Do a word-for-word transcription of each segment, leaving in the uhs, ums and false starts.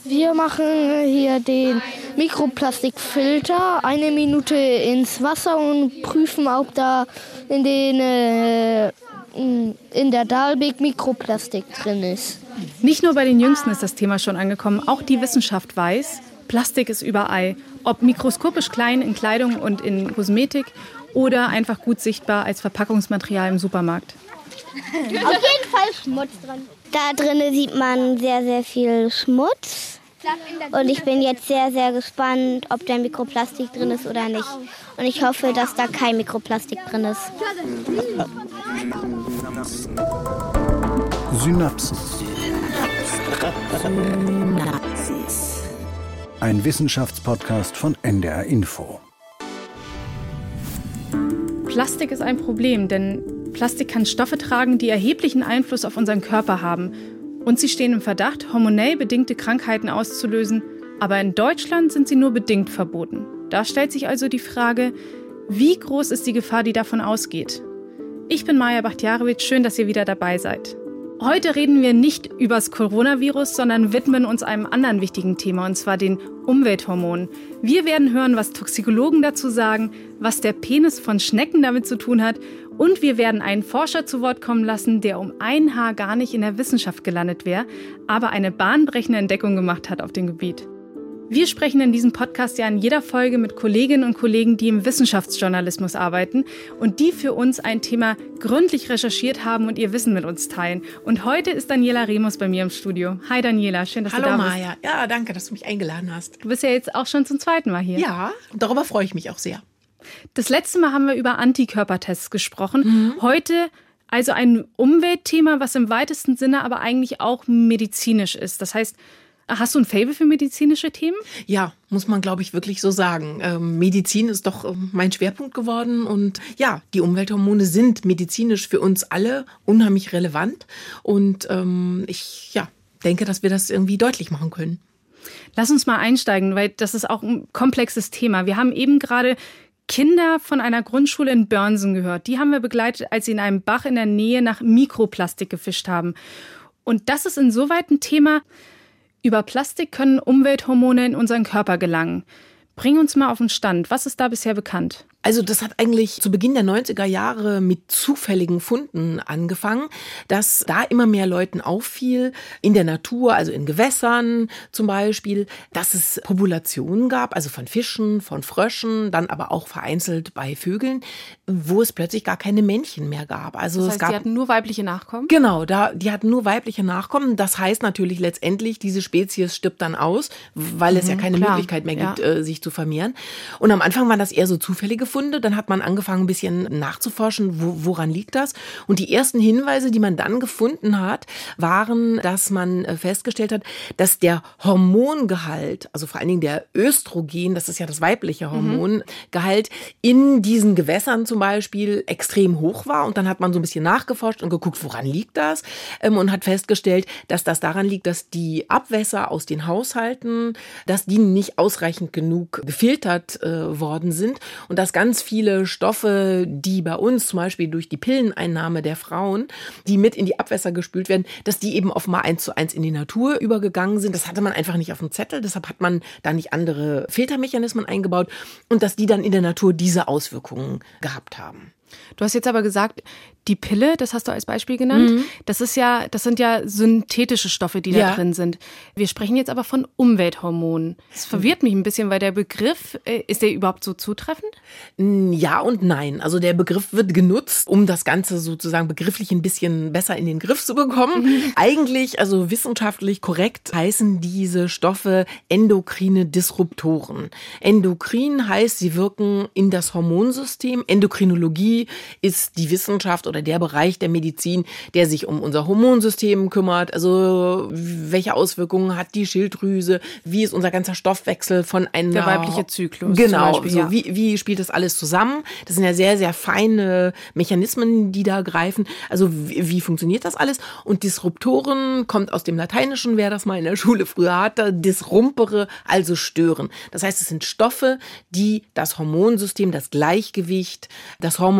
Wir machen hier den Mikroplastikfilter eine Minute ins Wasser und prüfen, ob da in, den, äh, in der Dalbig Mikroplastik drin ist. Nicht nur bei den Jüngsten ist das Thema schon angekommen, auch die Wissenschaft weiß, Plastik ist überall. Ob mikroskopisch klein in Kleidung und in Kosmetik oder einfach gut sichtbar als Verpackungsmaterial im Supermarkt. Auf jeden Fall Schmutz drin. Da drinnen sieht man sehr, sehr viel Schmutz. Und ich bin jetzt sehr, sehr gespannt, ob da Mikroplastik drin ist oder nicht. Und ich hoffe, dass da kein Mikroplastik drin ist. Synapsen. Ein Wissenschaftspodcast von N D R Info. Plastik ist ein Problem, denn Plastik kann Stoffe tragen, die erheblichen Einfluss auf unseren Körper haben. Und sie stehen im Verdacht, hormonell bedingte Krankheiten auszulösen. Aber in Deutschland sind sie nur bedingt verboten. Da stellt sich also die Frage, wie groß ist die Gefahr, die davon ausgeht? Ich bin Maja Bachtjarewitsch, schön, dass ihr wieder dabei seid. Heute reden wir nicht über das Coronavirus, sondern widmen uns einem anderen wichtigen Thema, und zwar den Umwelthormonen. Wir werden hören, was Toxikologen dazu sagen, was der Penis von Schnecken damit zu tun hat, und wir werden einen Forscher zu Wort kommen lassen, der um ein Haar gar nicht in der Wissenschaft gelandet wäre, aber eine bahnbrechende Entdeckung gemacht hat auf dem Gebiet. Wir sprechen in diesem Podcast ja in jeder Folge mit Kolleginnen und Kollegen, die im Wissenschaftsjournalismus arbeiten und die für uns ein Thema gründlich recherchiert haben und ihr Wissen mit uns teilen. Und heute ist Daniela Remus bei mir im Studio. Hi Daniela, schön, dass Hallo, du da bist. Hallo Maja, ja, danke, dass du mich eingeladen hast. Du bist ja jetzt auch schon zum zweiten Mal hier. Ja, darüber freue ich mich auch sehr. Das letzte Mal haben wir über Antikörpertests gesprochen. Mhm. Heute also ein Umweltthema, was im weitesten Sinne aber eigentlich auch medizinisch ist. Das heißt, hast du ein Faible für medizinische Themen? Ja, muss man, glaube ich, wirklich so sagen. Ähm, Medizin ist doch ähm, mein Schwerpunkt geworden. Und ja, die Umwelthormone sind medizinisch für uns alle unheimlich relevant. Und ähm, ich ja, denke, dass wir das irgendwie deutlich machen können. Lass uns mal einsteigen, weil das ist auch ein komplexes Thema. Wir haben eben gerade Kinder von einer Grundschule in Börnsen gehört. Die haben wir begleitet, als sie in einem Bach in der Nähe nach Mikroplastik gefischt haben. Und das ist insoweit ein Thema. Über Plastik können Umwelthormone in unseren Körper gelangen. Bring uns mal auf den Stand. Was ist da bisher bekannt? Also das hat eigentlich zu Beginn der neunziger Jahre mit zufälligen Funden angefangen, dass da immer mehr Leuten auffiel, in der Natur, also in Gewässern zum Beispiel, dass es Populationen gab, also von Fischen, von Fröschen, dann aber auch vereinzelt bei Vögeln, wo es plötzlich gar keine Männchen mehr gab. Also das heißt, es gab, die hatten nur weibliche Nachkommen? Genau, da, die hatten nur weibliche Nachkommen. Das heißt natürlich letztendlich, diese Spezies stirbt dann aus, weil es mhm, ja keine klar. Möglichkeit mehr gibt, ja. äh, sich zu vermehren. Und am Anfang waren das eher so zufällige Funde. Dann hat man angefangen, ein bisschen nachzuforschen, wo, woran liegt das? Und die ersten Hinweise, die man dann gefunden hat, waren, dass man festgestellt hat, dass der Hormongehalt, also vor allen Dingen der Östrogen, das ist ja das weibliche Hormongehalt, in diesen Gewässern zum Beispiel extrem hoch war. Und dann hat man so ein bisschen nachgeforscht und geguckt, woran liegt das? Und hat festgestellt, dass das daran liegt, dass die Abwässer aus den Haushalten, dass die nicht ausreichend genug gefiltert äh, worden sind und dass ganz viele Stoffe, die bei uns zum Beispiel durch die Pilleneinnahme der Frauen, die mit in die Abwässer gespült werden, dass die eben offenbar eins zu eins in die Natur übergegangen sind. Das hatte man einfach nicht auf dem Zettel, deshalb hat man da nicht andere Filtermechanismen eingebaut und dass die dann in der Natur diese Auswirkungen gehabt haben. Du hast jetzt aber gesagt, die Pille, das hast du als Beispiel genannt, mhm. das ist ja, das sind ja synthetische Stoffe, die ja. da drin sind. Wir sprechen jetzt aber von Umwelthormonen. Das verwirrt mich ein bisschen, weil der Begriff, ist der überhaupt so zutreffend? Ja und nein. Also der Begriff wird genutzt, um das Ganze sozusagen begrifflich ein bisschen besser in den Griff zu bekommen. Mhm. Eigentlich, also wissenschaftlich korrekt, heißen diese Stoffe endokrine Disruptoren. Endokrin heißt, sie wirken in das Hormonsystem. Endokrinologie ist die Wissenschaft oder der Bereich der Medizin, der sich um unser Hormonsystem kümmert. Also welche Auswirkungen hat die Schilddrüse? Wie ist unser ganzer Stoffwechsel von einer... Der weibliche Zyklus. Genau, zum Beispiel, so ja. wie, wie spielt das alles zusammen? Das sind ja sehr, sehr feine Mechanismen, die da greifen. Also wie, wie funktioniert das alles? Und Disruptoren kommt aus dem Lateinischen, wer das mal in der Schule früher hatte, disrumpere, also stören. Das heißt, es sind Stoffe, die das Hormonsystem, das Gleichgewicht, das hormonelle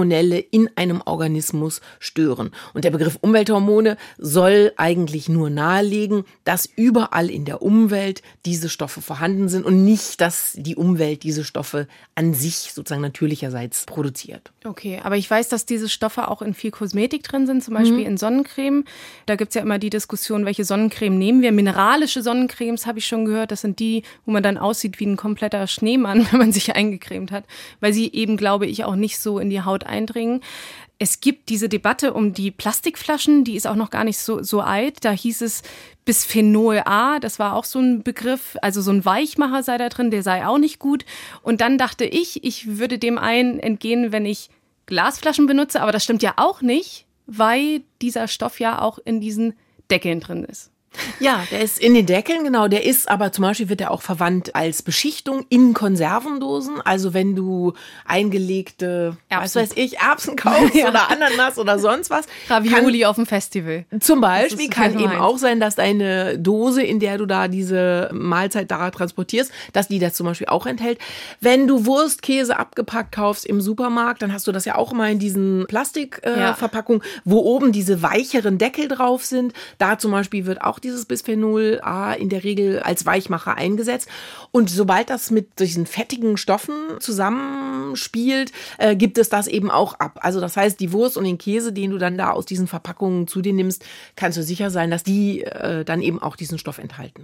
Hormonelle in einem Organismus stören. Und der Begriff Umwelthormone soll eigentlich nur nahelegen, dass überall in der Umwelt diese Stoffe vorhanden sind und nicht, dass die Umwelt diese Stoffe an sich sozusagen natürlicherseits produziert. Okay, aber ich weiß, dass diese Stoffe auch in viel Kosmetik drin sind, zum Beispiel mhm. in Sonnencreme. Da gibt es ja immer die Diskussion, welche Sonnencreme nehmen wir. Mineralische Sonnencremes habe ich schon gehört, das sind die, wo man dann aussieht wie ein kompletter Schneemann, wenn man sich eingecremt hat, weil sie eben, glaube ich, auch nicht so in die Haut eindringen. Es gibt diese Debatte um die Plastikflaschen, die ist auch noch gar nicht so, so alt. Da hieß es Bisphenol A, das war auch so ein Begriff, also so ein Weichmacher sei da drin, der sei auch nicht gut. Und dann dachte ich, ich würde dem einen entgehen, wenn ich Glasflaschen benutze, aber das stimmt ja auch nicht, weil dieser Stoff ja auch in diesen Deckeln drin ist. Ja, der ist in den Deckeln, genau. Der ist aber zum Beispiel, wird er auch verwandt als Beschichtung in Konservendosen. Also wenn du eingelegte, Erbsen. was weiß ich, Erbsen kaufst ja. oder Ananas oder sonst was. Ravioli kann, auf dem Festival. Zum Beispiel kann eben auch sein, dass deine Dose, in der du da diese Mahlzeit da transportierst, dass die das zum Beispiel auch enthält. Wenn du Wurstkäse abgepackt kaufst im Supermarkt, dann hast du das ja auch immer in diesen Plastikverpackungen, äh, ja. wo oben diese weicheren Deckel drauf sind. Da zum Beispiel wird auch dieses Bisphenol A in der Regel als Weichmacher eingesetzt. Und sobald das mit diesen fettigen Stoffen zusammenspielt, äh, gibt es das eben auch ab. Also das heißt, die Wurst und den Käse, den du dann da aus diesen Verpackungen zu dir nimmst, kannst du sicher sein, dass die äh, dann eben auch diesen Stoff enthalten.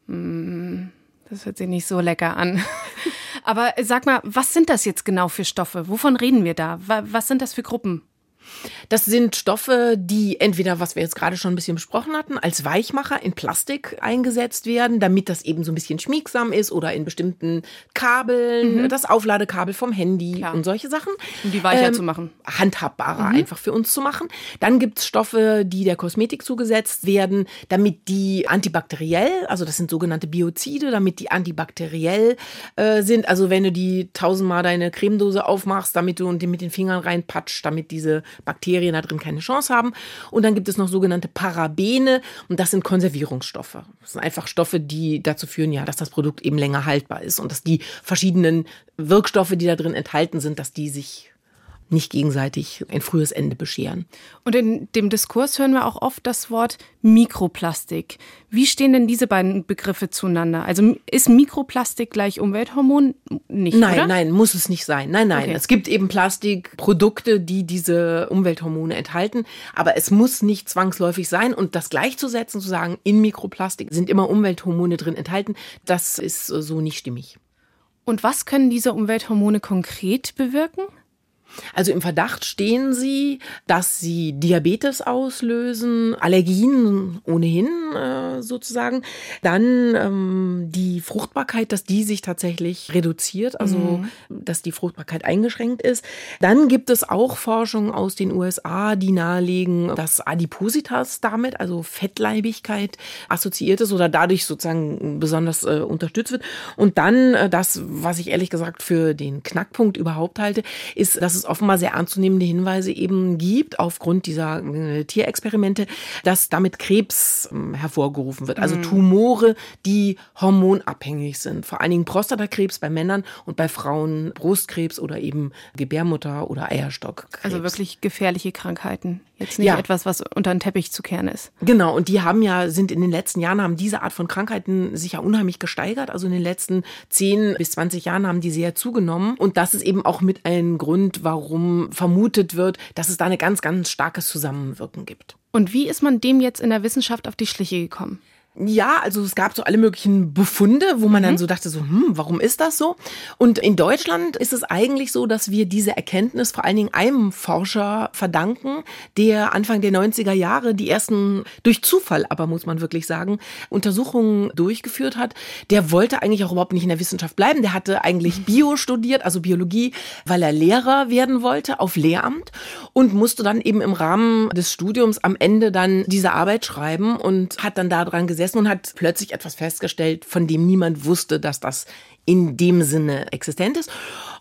Das hört sich nicht so lecker an. Aber sag mal, was sind das jetzt genau für Stoffe? Wovon reden wir da? Was sind das für Gruppen? Das sind Stoffe, die entweder, was wir jetzt gerade schon ein bisschen besprochen hatten, als Weichmacher in Plastik eingesetzt werden, damit das eben so ein bisschen schmiegsam ist oder in bestimmten Kabeln, mhm. das Aufladekabel vom Handy Klar. und solche Sachen. Um die weicher ähm, zu machen. Handhabbarer mhm. einfach für uns zu machen. Dann gibt es Stoffe, die der Kosmetik zugesetzt werden, damit die antibakteriell, also das sind sogenannte Biozide, damit die antibakteriell äh, sind. Also wenn du die tausendmal deine Cremedose aufmachst, damit du und die mit den Fingern reinpatscht, damit diese Bakterien da drin keine Chance haben. Und dann gibt es noch sogenannte Parabene und das sind Konservierungsstoffe. Das sind einfach Stoffe, die dazu führen, ja, dass das Produkt eben länger haltbar ist und dass die verschiedenen Wirkstoffe, die da drin enthalten sind, dass die sich nicht gegenseitig ein frühes Ende bescheren. Und in dem Diskurs hören wir auch oft das Wort Mikroplastik. Wie stehen denn diese beiden Begriffe zueinander? Also ist Mikroplastik gleich Umwelthormon? Nicht, nein, oder? Nein, muss es nicht sein. Nein, nein. Okay. Es gibt eben Plastikprodukte, die diese Umwelthormone enthalten, aber es muss nicht zwangsläufig sein. Und das gleichzusetzen, zu sagen, in Mikroplastik sind immer Umwelthormone drin enthalten, das ist so nicht stimmig. Und was können diese Umwelthormone konkret bewirken? Also im Verdacht stehen sie, dass sie Diabetes auslösen, Allergien ohnehin äh, sozusagen. Dann ähm, die Fruchtbarkeit, dass die sich tatsächlich reduziert, also mhm. dass die Fruchtbarkeit eingeschränkt ist. Dann gibt es auch Forschung aus den U S A, die nahelegen, dass Adipositas damit, also Fettleibigkeit, assoziiert ist oder dadurch sozusagen besonders äh, unterstützt wird. Und dann äh, das, was ich ehrlich gesagt für den Knackpunkt überhaupt halte, ist, dass es offenbar sehr ernstzunehmende Hinweise eben gibt, aufgrund dieser äh, Tierexperimente, dass damit Krebs äh, hervorgerufen wird. Also Tumore, die hormonabhängig sind. Vor allen Dingen Prostatakrebs bei Männern und bei Frauen Brustkrebs oder eben Gebärmutter- oder Eierstockkrebs. Also wirklich gefährliche Krankheiten. Jetzt nicht ja. etwas, was unter den Teppich zu kehren ist. Genau, und die haben ja, sind in den letzten Jahren, haben diese Art von Krankheiten sich ja unheimlich gesteigert. Also in den letzten zehn bis zwanzig Jahren haben die sehr zugenommen. Und das ist eben auch mit ein Grund, warum vermutet wird, dass es da eine ganz, ganz starkes Zusammenwirken gibt. Und wie ist man dem jetzt in der Wissenschaft auf die Schliche gekommen? Ja, also es gab so alle möglichen Befunde, wo man mhm. dann so dachte, so, hm, warum ist das so? Und in Deutschland ist es eigentlich so, dass wir diese Erkenntnis vor allen Dingen einem Forscher verdanken, der Anfang der neunziger Jahre die ersten, durch Zufall aber muss man wirklich sagen, Untersuchungen durchgeführt hat. Der wollte eigentlich auch überhaupt nicht in der Wissenschaft bleiben. Der hatte eigentlich Bio studiert, also Biologie, weil er Lehrer werden wollte auf Lehramt und musste dann eben im Rahmen des Studiums am Ende dann diese Arbeit schreiben und hat dann daran gesessen und hat plötzlich etwas festgestellt, von dem niemand wusste, dass das in dem Sinne existent ist.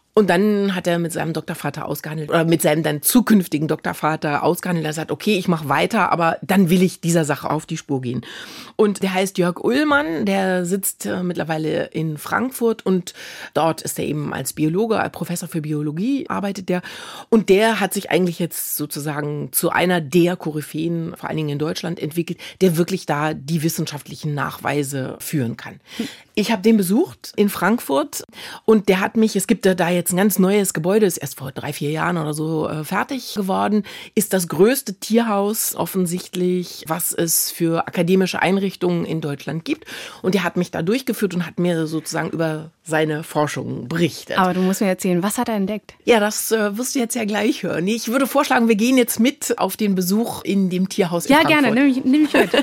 Und dann hat er mit seinem Doktorvater ausgehandelt oder mit seinem dann zukünftigen Doktorvater ausgehandelt. Er sagt, okay, ich mache weiter, aber dann will ich dieser Sache auf die Spur gehen. Und der heißt Jörg Ullmann, der sitzt äh, mittlerweile in Frankfurt und dort ist er eben als Biologe, als Professor für Biologie arbeitet der. Und der hat sich eigentlich jetzt sozusagen zu einer der Koryphäen, vor allen Dingen in Deutschland, entwickelt, der wirklich da die wissenschaftlichen Nachweise führen kann. Ich habe den besucht in Frankfurt und der hat mich, es gibt da jetzt ein ganz neues Gebäude, ist erst vor drei, vier Jahren oder so äh, fertig geworden, ist das größte Tierhaus offensichtlich, was es für akademische Einrichtungen in Deutschland gibt. Und der hat mich da durchgeführt und hat mir sozusagen über seine Forschung berichtet. Aber du musst mir erzählen, was hat er entdeckt? Ja, das äh, wirst du jetzt ja gleich hören. Ich würde vorschlagen, wir gehen jetzt mit auf den Besuch in dem Tierhaus in ja, Frankfurt. Ja, gerne, nimm mich, nimm mich mit.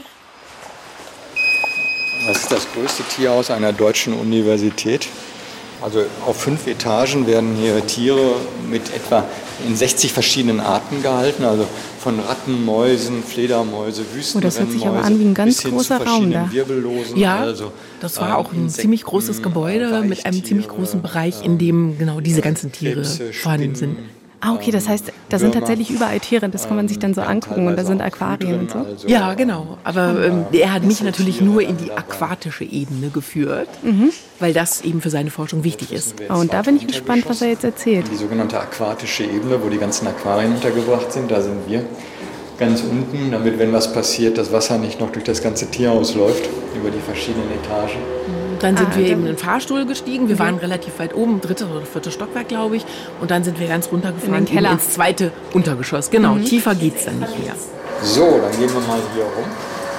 Das ist das größte Tierhaus einer deutschen Universität. Also auf fünf Etagen werden hier Tiere mit etwa in sechzig verschiedenen Arten gehalten. Also von Ratten, Mäusen, Fledermäuse, Wüstenrennmäuse. Oh, das hört sich aber an wie ein ganz großer Raum da. Wirbellosen. Ja, also, das war auch ein Insekten, ziemlich großes Gebäude mit einem ziemlich großen Bereich, in dem genau diese ganzen Tiere Krebse, vorhanden sind. Ah, okay, das heißt, da sind tatsächlich überall Tiere, das kann man sich dann so angucken und da sind Aquarien und so? Ja, genau. Aber ähm, er hat mich natürlich nur in die aquatische Ebene geführt, mhm. weil das eben für seine Forschung wichtig ist. Oh, und da bin ich gespannt, was er jetzt erzählt. Die sogenannte aquatische Ebene, wo die ganzen Aquarien untergebracht sind, da sind wir ganz unten, damit, wenn was passiert, das Wasser nicht noch durch das ganze Tierhaus läuft, über die verschiedenen Etagen. Dann sind ah, wir eben in den Fahrstuhl gestiegen. Wir waren relativ weit oben, drittes oder viertes Stockwerk, glaube ich. Und dann sind wir ganz runtergefahren in den Keller. ins zweite Untergeschoss. Genau, mhm. Tiefer geht's dann nicht mehr. So, dann gehen wir mal hier rum.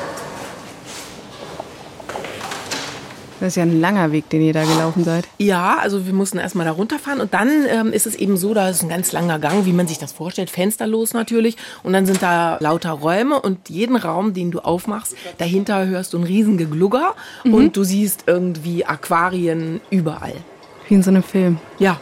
Das ist ja ein langer Weg, den ihr da gelaufen seid. Ja, also wir mussten erstmal da runterfahren und dann ähm, ist es eben so, da ist ein ganz langer Gang, wie man sich das vorstellt, fensterlos natürlich. Und dann sind da lauter Räume und jeden Raum, den du aufmachst, dahinter hörst du ein riesen Geglugger mhm. und du siehst irgendwie Aquarien überall. Wie in so einem Film. Ja.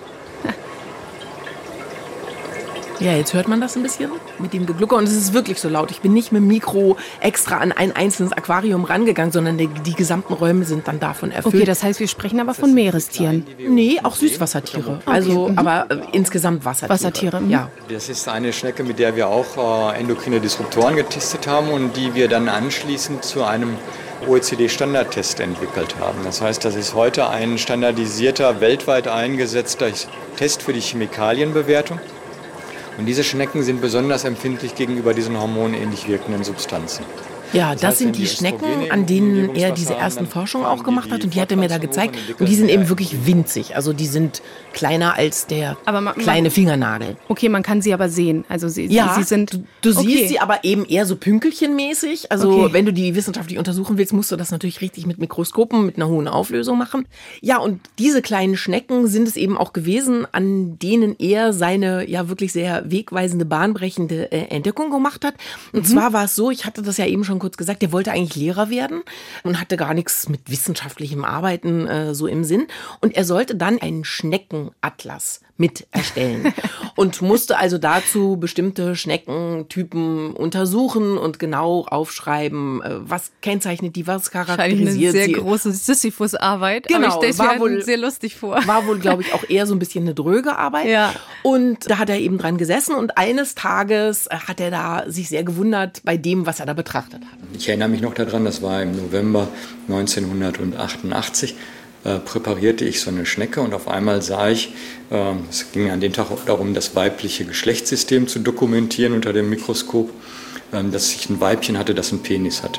Ja, jetzt hört man das ein bisschen mit dem Geglucker und es ist wirklich so laut. Ich bin nicht mit dem Mikro extra an ein einzelnes Aquarium rangegangen, sondern die, die gesamten Räume sind dann davon erfüllt. Okay, das heißt, wir sprechen aber von Meerestieren. Nee, auch Süßwassertiere. Okay. Also, mhm. aber äh, insgesamt Wassertiere. Wassertiere, mhm. ja. Das ist eine Schnecke, mit der wir auch äh, endokrine Disruptoren getestet haben und die wir dann anschließend zu einem O E C D-Standardtest entwickelt haben. Das heißt, das ist heute ein standardisierter, weltweit eingesetzter Test für die Chemikalienbewertung. Und diese Schnecken sind besonders empfindlich gegenüber diesen hormonähnlich wirkenden Substanzen. Ja, das, das heißt, sind die Schnecken, an denen er diese ersten Forschungen auch gemacht hat und die hat er mir da gezeigt. Und die sind eben wirklich winzig. Also die sind kleiner als der man, kleine Fingernagel. Okay, man kann sie aber sehen. Also sie, ja, sie sind. Du, du okay. siehst sie aber eben eher so pünkelchenmäßig. Also okay. wenn du die wissenschaftlich untersuchen willst, musst du das natürlich richtig mit Mikroskopen, mit einer hohen Auflösung machen. Ja, und diese kleinen Schnecken sind es eben auch gewesen, an denen er seine ja wirklich sehr wegweisende, bahnbrechende äh, Entdeckung gemacht hat. Und mhm. zwar war es so, ich hatte das ja eben schon kurz gesagt, der wollte eigentlich Lehrer werden und hatte gar nichts mit wissenschaftlichem Arbeiten äh, so im Sinn. Und er sollte dann einen Schneckenatlas mit erstellen und musste also dazu bestimmte Schneckentypen untersuchen und genau aufschreiben, äh, was kennzeichnet die, was charakterisiert sie. Eine sehr sie. große Sisyphus-Arbeit, genau, aber ich stelle mir sehr lustig vor. War wohl, glaube ich, auch eher so ein bisschen eine dröge Arbeit. Ja. Und da hat er eben dran gesessen und eines Tages hat er da sich sehr gewundert bei dem, was er da betrachtet hat. Ich erinnere mich noch daran, das war im November neunzehnhundertachtundachtzig, äh, präparierte ich so eine Schnecke und auf einmal sah ich, äh, es ging an dem Tag auch darum, das weibliche Geschlechtssystem zu dokumentieren unter dem Mikroskop, äh, dass ich ein Weibchen hatte, das einen Penis hatte.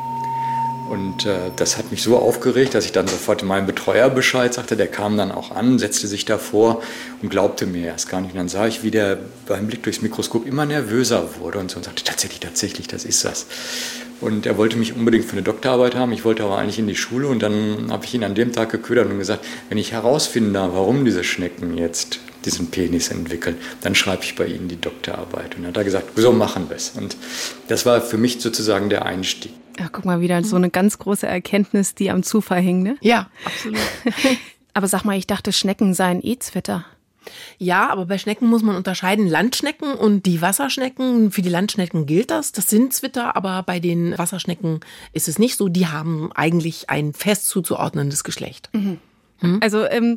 Und äh, das hat mich so aufgeregt, dass ich dann sofort meinem Betreuer Bescheid sagte. Der kam dann auch an, setzte sich davor und glaubte mir erst gar nicht. Und dann sah ich, wie der beim Blick durchs Mikroskop immer nervöser wurde und so und sagte, tatsächlich, tatsächlich, das ist das. Und er wollte mich unbedingt für eine Doktorarbeit haben. Ich wollte aber eigentlich in die Schule. Und dann habe ich ihn an dem Tag geködert und gesagt, wenn ich herausfinden darf, warum diese Schnecken jetzt diesen Penis entwickeln, dann schreibe ich bei Ihnen die Doktorarbeit. Und dann hat er gesagt, so machen wir es. Und das war für mich sozusagen der Einstieg. Ja, guck mal, wieder so eine ganz große Erkenntnis, die am Zufall hing, ne? Ja, absolut. Aber sag mal, ich dachte, Schnecken seien eh Zwitter. Ja, aber bei Schnecken muss man unterscheiden, Landschnecken und die Wasserschnecken. Für die Landschnecken gilt das, das sind Zwitter, aber bei den Wasserschnecken ist es nicht so. Die haben eigentlich ein fest zuzuordnendes Geschlecht. Mhm. Hm? Also ähm,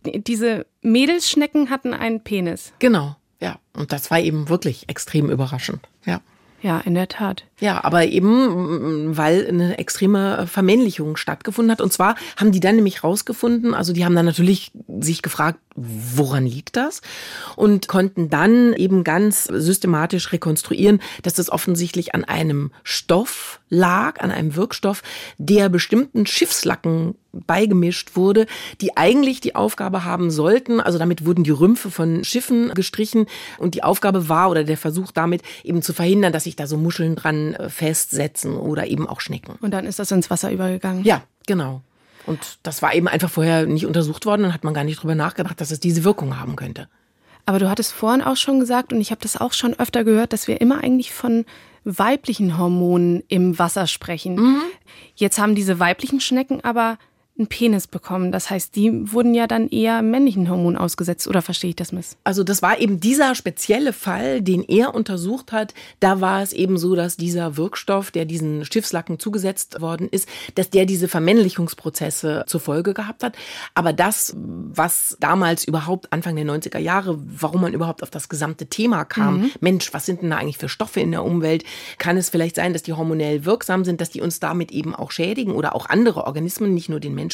diese Mädelsschnecken hatten einen Penis. Genau, ja. Und das war eben wirklich extrem überraschend, ja. Ja, in der Tat. Ja, aber eben, weil eine extreme Vermännlichung stattgefunden hat. Und zwar haben die dann nämlich rausgefunden, also die haben dann natürlich sich gefragt, woran liegt das? Und konnten dann eben ganz systematisch rekonstruieren, dass das offensichtlich an einem Stoff lag, an einem Wirkstoff, der bestimmten Schiffslacken beigemischt wurde, die eigentlich die Aufgabe haben sollten, also damit wurden die Rümpfe von Schiffen gestrichen und die Aufgabe war oder der Versuch damit eben zu verhindern, dass sich da so Muscheln dran festsetzen oder eben auch Schnecken. Und dann ist das ins Wasser übergegangen? Ja, genau. Und das war eben einfach vorher nicht untersucht worden und hat man gar nicht drüber nachgedacht, dass es diese Wirkung haben könnte. Aber du hattest vorhin auch schon gesagt, und ich habe das auch schon öfter gehört, dass wir immer eigentlich von weiblichen Hormonen im Wasser sprechen. Mhm. Jetzt haben diese weiblichen Schnecken aber einen Penis bekommen. Das heißt, die wurden ja dann eher männlichen Hormonen ausgesetzt. Oder verstehe ich das miss? Also das war eben dieser spezielle Fall, den er untersucht hat. Da war es eben so, dass dieser Wirkstoff, der diesen Schiffslacken zugesetzt worden ist, dass der diese Vermännlichungsprozesse zur Folge gehabt hat. Aber das, was damals überhaupt Anfang der neunziger Jahre, warum man überhaupt auf das gesamte Thema kam, mhm. Mensch, was sind denn da eigentlich für Stoffe in der Umwelt? Kann es vielleicht sein, dass die hormonell wirksam sind, dass die uns damit eben auch schädigen oder auch andere Organismen, nicht nur den Menschen?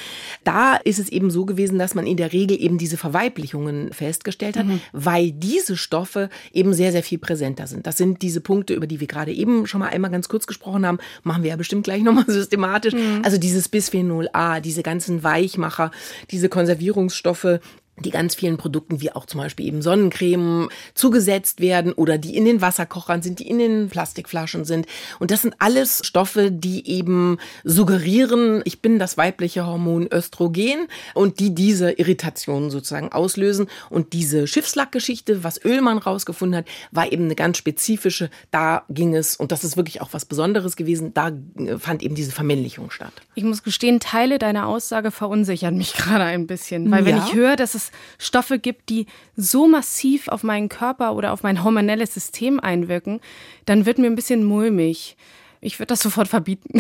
Da ist es eben so gewesen, dass man in der Regel eben diese Verweiblichungen festgestellt hat, mhm. weil diese Stoffe eben sehr, sehr viel präsenter sind. Das sind diese Punkte, über die wir gerade eben schon mal einmal ganz kurz gesprochen haben, machen wir ja bestimmt gleich nochmal systematisch. Mhm. Also dieses Bisphenol A, diese ganzen Weichmacher, diese Konservierungsstoffe, die ganz vielen Produkten, wie auch zum Beispiel eben Sonnencreme, zugesetzt werden oder die in den Wasserkochern sind, die in den Plastikflaschen sind. Und das sind alles Stoffe, die eben suggerieren, ich bin das weibliche Hormon Östrogen und die diese Irritation sozusagen auslösen. Und diese Schiffslackgeschichte, was Oehlmann rausgefunden hat, war eben eine ganz spezifische. Da ging es, und das ist wirklich auch was Besonderes gewesen, da fand eben diese Vermännlichung statt. Ich muss gestehen, Teile deiner Aussage verunsichern mich gerade ein bisschen. Weil wenn ja. ich höre, dass es Stoffe gibt, die so massiv auf meinen Körper oder auf mein hormonelles System einwirken, dann wird mir ein bisschen mulmig. Ich würde das sofort verbieten.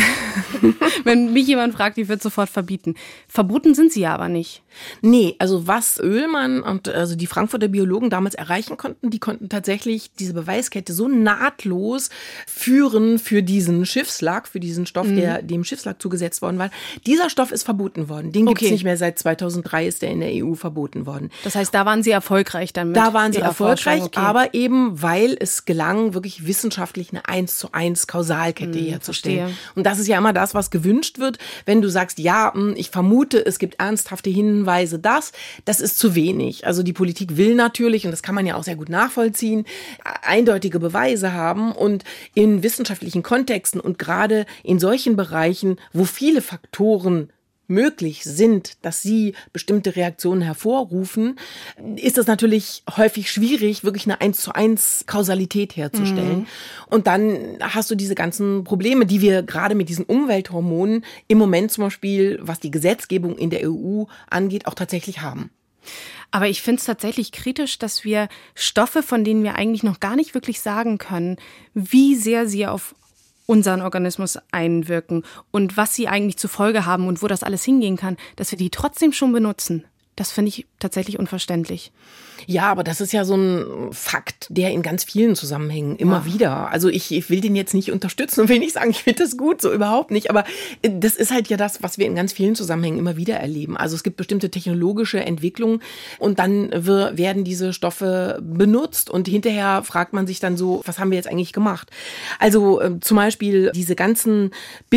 Wenn mich jemand fragt, ich würde sofort verbieten. Verboten sind sie ja aber nicht. Nee, also was Oehlmann und also die Frankfurter Biologen damals erreichen konnten, die konnten tatsächlich diese Beweiskette so nahtlos führen für diesen Schiffslack, für diesen Stoff, mhm. der dem Schiffslack zugesetzt worden war. Dieser Stoff ist verboten worden. Den gibt es okay. nicht mehr. Seit zweitausenddrei ist der in der E U verboten worden. Das heißt, da waren sie erfolgreich dann mit. Da waren sie erfolgreich, okay. aber eben, weil es gelang, wirklich wissenschaftlich eine eins zu eins Kausalkette mhm, herzustellen. Verstehe. Und das ist ja immer das, was gewünscht wird, wenn du sagst, ja, ich vermute, es gibt ernsthafte Hinweise, das, das ist zu wenig. Also die Politik will natürlich, und das kann man ja auch sehr gut nachvollziehen, eindeutige Beweise haben und in wissenschaftlichen Kontexten und gerade in solchen Bereichen, wo viele Faktoren möglich sind, dass sie bestimmte Reaktionen hervorrufen, ist es natürlich häufig schwierig, wirklich eine eins zu eins Kausalität herzustellen. Mhm. Und dann hast du diese ganzen Probleme, die wir gerade mit diesen Umwelthormonen im Moment zum Beispiel, was die Gesetzgebung in der E U angeht, auch tatsächlich haben. Aber ich finde es tatsächlich kritisch, dass wir Stoffe, von denen wir eigentlich noch gar nicht wirklich sagen können, wie sehr sie auf unseren Organismus einwirken und was sie eigentlich zur Folge haben und wo das alles hingehen kann, dass wir die trotzdem schon benutzen. Das finde ich tatsächlich unverständlich. Ja, aber das ist ja so ein Fakt, der in ganz vielen Zusammenhängen immer ja. wieder, also ich, ich will den jetzt nicht unterstützen und will nicht sagen, ich finde das gut, so überhaupt nicht, aber das ist halt ja das, was wir in ganz vielen Zusammenhängen immer wieder erleben. Also es gibt bestimmte technologische Entwicklungen und dann werden diese Stoffe benutzt und hinterher fragt man sich dann so, was haben wir jetzt eigentlich gemacht? Also äh, zum Beispiel diese ganzen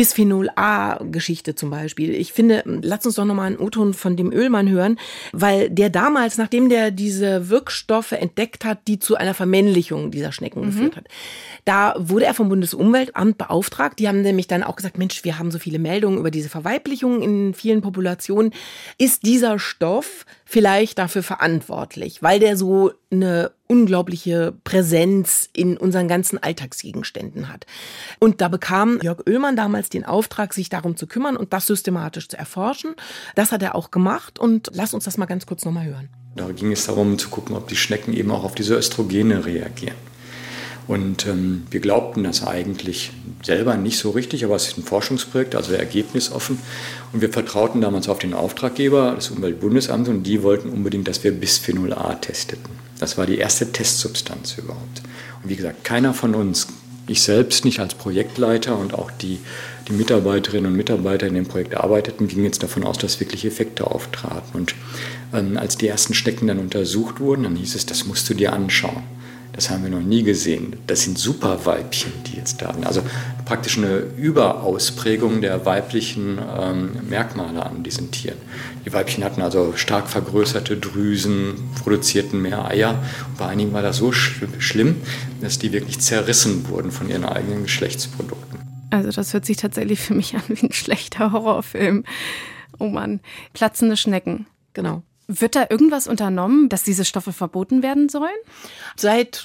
Bisphenol-A-Geschichte zum Beispiel. Ich finde, lass uns doch nochmal einen O-Ton von dem Oehlmann hören, weil der damals, nachdem der diese Wirkstoffe entdeckt hat, die zu einer Vermännlichung dieser Schnecken mhm. geführt hat. Da wurde er vom Bundesumweltamt beauftragt. Die haben nämlich dann auch gesagt, Mensch, wir haben so viele Meldungen über diese Verweiblichung in vielen Populationen. Ist dieser Stoff vielleicht dafür verantwortlich, weil der so eine unglaubliche Präsenz in unseren ganzen Alltagsgegenständen hat. Und da bekam Jörg Oehlmann damals den Auftrag, sich darum zu kümmern und das systematisch zu erforschen. Das hat er auch gemacht und lass uns das mal ganz kurz nochmal hören. Da ging es darum zu gucken, ob die Schnecken eben auch auf diese Östrogene reagieren. Und ähm, wir glaubten das eigentlich selber nicht so richtig, aber es ist ein Forschungsprojekt, also ergebnisoffen. Und wir vertrauten damals auf den Auftraggeber, das Umweltbundesamt, und die wollten unbedingt, dass wir Bisphenol A testeten. Das war die erste Testsubstanz überhaupt. Und wie gesagt, keiner von uns, ich selbst nicht als Projektleiter und auch die, die Mitarbeiterinnen und Mitarbeiter in dem Projekt arbeiteten, gingen jetzt davon aus, dass wirklich Effekte auftraten. Und ähm, als die ersten Schnecken dann untersucht wurden, dann hieß es, das musst du dir anschauen. Das haben wir noch nie gesehen. Das sind Superweibchen, die jetzt da sind. Also praktisch eine Überausprägung der weiblichen ähm, Merkmale an diesen Tieren. Die Weibchen hatten also stark vergrößerte Drüsen, produzierten mehr Eier. Und bei einigen war das so sch- schlimm, dass die wirklich zerrissen wurden von ihren eigenen Geschlechtsprodukten. Also das hört sich tatsächlich für mich an wie ein schlechter Horrorfilm. Oh Mann, platzende Schnecken. Genau. Wird da irgendwas unternommen, dass diese Stoffe verboten werden sollen? Seit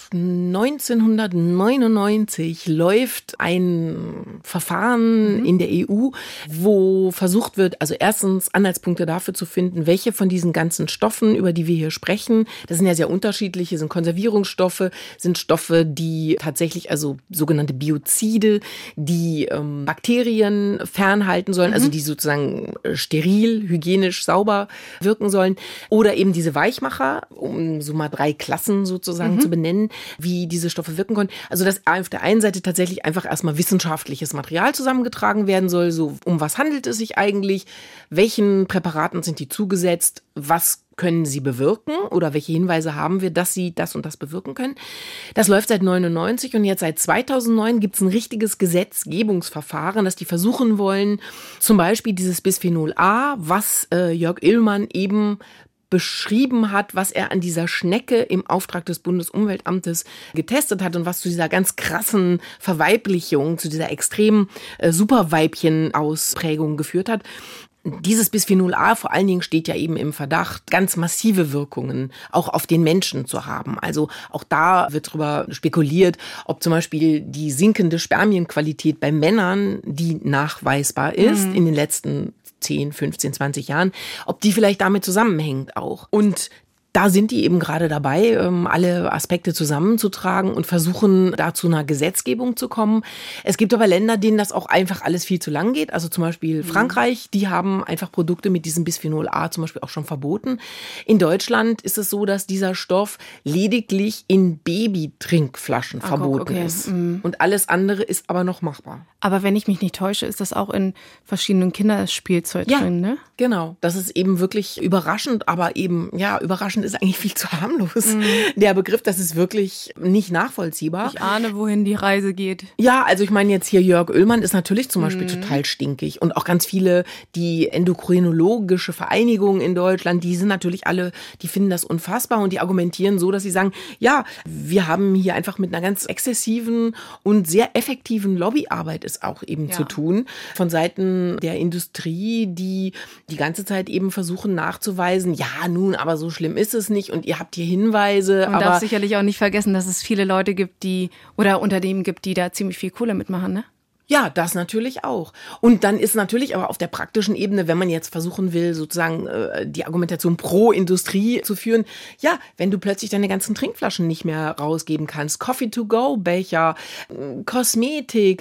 neunzehnhundertneunundneunzig läuft ein Verfahren mhm. in der E U, wo versucht wird, also erstens Anhaltspunkte dafür zu finden, welche von diesen ganzen Stoffen, über die wir hier sprechen, das sind ja sehr unterschiedliche, sind Konservierungsstoffe, sind Stoffe, die tatsächlich, also sogenannte Biozide, die ähm, Bakterien fernhalten sollen, mhm. also die sozusagen steril, hygienisch, sauber wirken sollen. Oder eben diese Weichmacher, um so mal drei Klassen sozusagen mhm. zu benennen, wie diese Stoffe wirken können. Also dass auf der einen Seite tatsächlich einfach erstmal wissenschaftliches Material zusammengetragen werden soll. So, um was handelt es sich eigentlich? Welchen Präparaten sind die zugesetzt? Was können sie bewirken oder welche Hinweise haben wir, dass sie das und das bewirken können? Das läuft seit neunundneunzig und jetzt seit zweitausendneun gibt es ein richtiges Gesetzgebungsverfahren, das die versuchen wollen, zum Beispiel dieses Bisphenol A, was äh, Jörg Illmann eben beschrieben hat, was er an dieser Schnecke im Auftrag des Bundesumweltamtes getestet hat und was zu dieser ganz krassen Verweiblichung, zu dieser extremen äh, Superweibchen-Ausprägung geführt hat. Dieses Bisphenol A vor allen Dingen steht ja eben im Verdacht, ganz massive Wirkungen auch auf den Menschen zu haben. Also auch da wird darüber spekuliert, ob zum Beispiel die sinkende Spermienqualität bei Männern, die nachweisbar ist mhm. in den letzten zehn, fünfzehn, zwanzig Jahren, ob die vielleicht damit zusammenhängt auch. Und da sind die eben gerade dabei, alle Aspekte zusammenzutragen und versuchen, da zu einer Gesetzgebung zu kommen. Es gibt aber Länder, denen das auch einfach alles viel zu lang geht. Also zum Beispiel Frankreich, die haben einfach Produkte mit diesem Bisphenol A zum Beispiel auch schon verboten. In Deutschland ist es so, dass dieser Stoff lediglich in Babytrinkflaschen Ach, verboten okay. ist. Mhm. Und alles andere ist aber noch machbar. Aber wenn ich mich nicht täusche, ist das auch in verschiedenen Kinderspielzeug ja, drin, ne? Genau. Das ist eben wirklich überraschend, aber eben, ja, überraschend ist eigentlich viel zu harmlos. Mhm. Der Begriff, das ist wirklich nicht nachvollziehbar. Ich ahne, wohin die Reise geht. Ja, also ich meine jetzt hier Jörg Illmann ist natürlich zum Beispiel mhm. total stinkig und auch ganz viele, die endokrinologische Vereinigungen in Deutschland, die sind natürlich alle, die finden das unfassbar und die argumentieren so, dass sie sagen, ja, wir haben hier einfach mit einer ganz exzessiven und sehr effektiven Lobbyarbeit es auch eben ja. zu tun von Seiten der Industrie, die die ganze Zeit eben versuchen nachzuweisen, ja nun, aber so schlimm ist es nicht und ihr habt hier Hinweise. Man aber darf sicherlich auch nicht vergessen, dass es viele Leute gibt, die oder Unternehmen gibt, die da ziemlich viel Kohle mitmachen, ne? Ja, das natürlich auch. Und dann ist natürlich aber auf der praktischen Ebene, wenn man jetzt versuchen will, sozusagen äh, die Argumentation pro Industrie zu führen, ja, wenn du plötzlich deine ganzen Trinkflaschen nicht mehr rausgeben kannst, Coffee-to-go-Becher, äh, Kosmetik,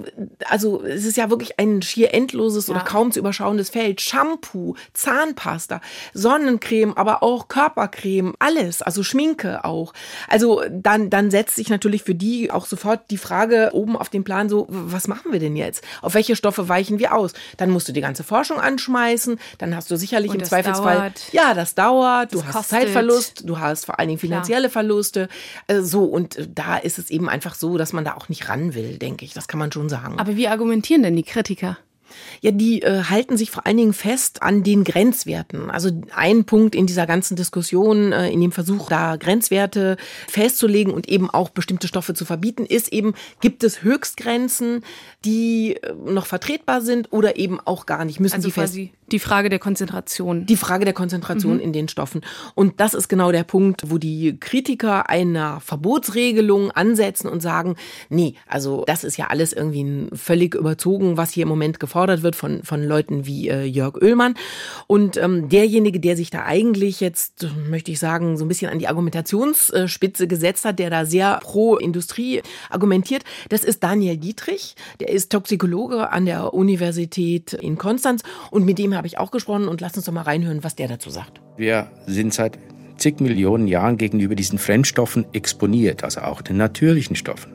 also es ist ja wirklich ein schier endloses ja. oder kaum zu überschauendes Feld, Shampoo, Zahnpasta, Sonnencreme, aber auch Körpercreme, alles, also Schminke auch. Also dann, dann setzt sich natürlich für die auch sofort die Frage oben auf den Plan so, was machen wir denn jetzt? Auf welche Stoffe weichen wir aus? Dann musst du die ganze Forschung anschmeißen, dann hast du sicherlich und im Zweifelsfall, dauert. ja, das dauert, das du hast kostet. Zeitverlust, du hast vor allen Dingen finanzielle Klar. Verluste, äh, so und äh, da ist es eben einfach so, dass man da auch nicht ran will, denke ich, das kann man schon sagen. Aber wie argumentieren denn die Kritiker? Ja, die äh, halten sich vor allen Dingen fest an den Grenzwerten. Also ein Punkt in dieser ganzen Diskussion, äh, in dem Versuch, da Grenzwerte festzulegen und eben auch bestimmte Stoffe zu verbieten, ist eben, gibt es Höchstgrenzen, die äh, noch vertretbar sind oder eben auch gar nicht? Müssen also die fest quasi die Frage der Konzentration. Die Frage der Konzentration mhm. in den Stoffen. Und das ist genau der Punkt, wo die Kritiker einer Verbotsregelung ansetzen und sagen, nee, also das ist ja alles irgendwie völlig überzogen, was hier im Moment gefordert gefordert wird von, von Leuten wie äh, Jörg Oehlmann. Und ähm, derjenige, der sich da eigentlich jetzt, möchte ich sagen, so ein bisschen an die Argumentationsspitze gesetzt hat, der da sehr pro Industrie argumentiert, das ist Daniel Dietrich. Der ist Toxikologe an der Universität in Konstanz. Und mit dem habe ich auch gesprochen. Und lass uns doch mal reinhören, was der dazu sagt. Wir sind seit zig Millionen Jahren gegenüber diesen Fremdstoffen exponiert, also auch den natürlichen Stoffen.